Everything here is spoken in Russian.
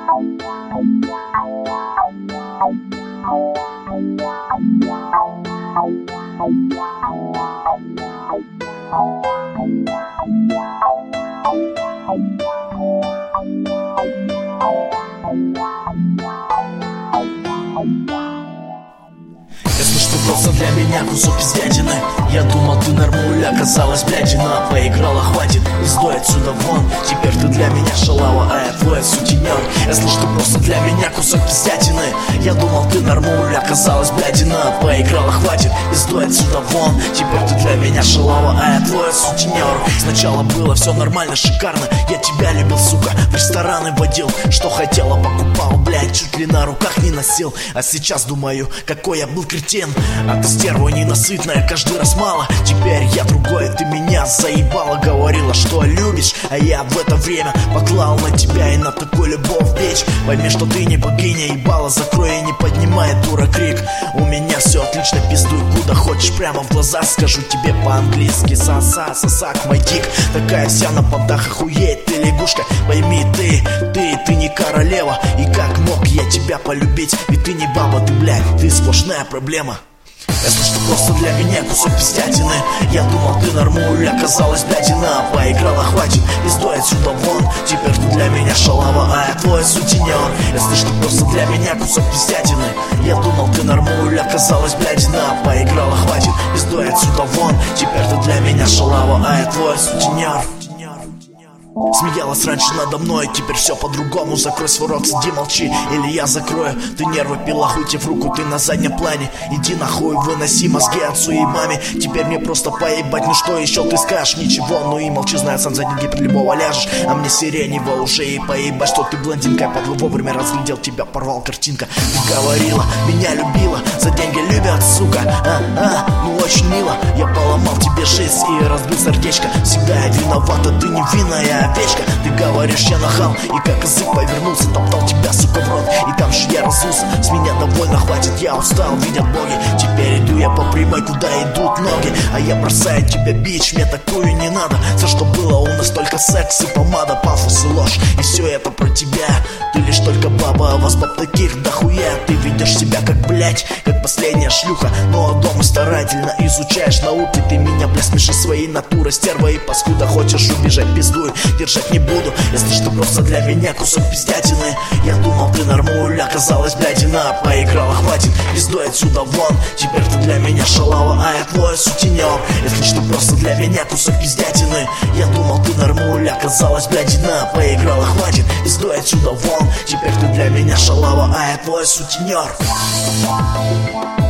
Если что, просто для меня кусок пиздятины. Я думал, ты нормуля, оказалась блядина. Поиграла, хватит, издой отсюда вон. Теперь ты для меня шалава, а я твой сутенер. Если что, просто для меня кусок пиздятины. Я думал, ты нормуля, оказалась блядина. Поиграла, хватит, издой отсюда вон. Теперь ты для меня шалава, а я твой сутенер. Сначала было все нормально, шикарно. Я тебя любил, сука, в рестораны водил. Что хотела, покупал, блядь, чуть ли на руках не носил. А сейчас думаю, какой я был кретин. А ты стерва ненасытная, каждый раз мало. Теперь я другой, ты меня заебала. Говорила, что любишь, а я в это время поклал на тебя и на такую любовь бечь. Пойми, что ты не богиня, ебала, закрой и не поднимай, дура, крик. У меня все отлично, пиздуй куда хочешь, прямо в глаза скажу тебе по-английски. Са-са, сосак, мой дик. Такая вся на подах, охуеть, ты лягушка. Пойми, ты не королева. И как мог я тебя полюбить? Ведь ты не баба, ты, блядь, ты сплошная проблема. Если что, просто для меня кусок пиздятины. Я думал, ты нормуля, оказалась блядина. Поиграла, хватит, издой отсюда вон. Теперь ты для меня шалава, а я твой сутенер. Если что, просто для меня кусок пиздятины. Я думал, ты нормуля, оказалась блядина. Поиграла, хватит, издой отсюда вон. Теперь ты для меня шалава, а я твой сутенер. Смеялась раньше надо мной, теперь все по-другому. Закрой свой рот, сиди, молчи, или я закрою. Ты нервы пила, хуй тебе в руку, ты на заднем плане. Иди нахуй, выноси мозги отцу и маме. Теперь мне просто поебать, ну что еще ты скажешь? Ничего, ну и молчи, знаю, сам за деньги под любого ляжешь. А мне сиренево уже и поебать, что ты блондинка. Подло вовремя разглядел тебя, порвал картинка. Ты говорила, меня любила, за деньги любят, сука. Ну очень мило, я поломал тебе жизнь и разбил сердечко. Всегда я виновата, ты невинная овечка. Ты говоришь, я нахал, и как язык повернулся, топтал тебя, сука, в рот. И там же я разулся, с меня довольно хватит, я устал, видят боги. Теперь иду я по прямой, куда идут ноги. А я бросаю тебя, бич, мне такую не надо. Все, что было у нас, только секс и помада, пафос и ложь, и все это про тебя. Ты лишь только баба, а вас баб таких дохуя. Ты ведешь себя как, блять, как последняя шлюха. Но дома старательно изучаешь науки. Ты меня, бля, смеши своей натурой, стерва и паскуда. Хочешь убежать, пиздуй, держать не буду. Если что, просто для меня кусок пиздятины. Я думал, ты нормуля, оказалась блядина. Поиграла, хватит, пиздуй отсюда вон. Теперь ты для меня шалава, а я твой сутенер. Если что, просто для меня кусок пиздятины. Я думал, ты нормуля, оказалась блядина. Поиграла, хватит, пиздуй отсюда вон. Теперь ты для меня шалава, а я твой сутенер.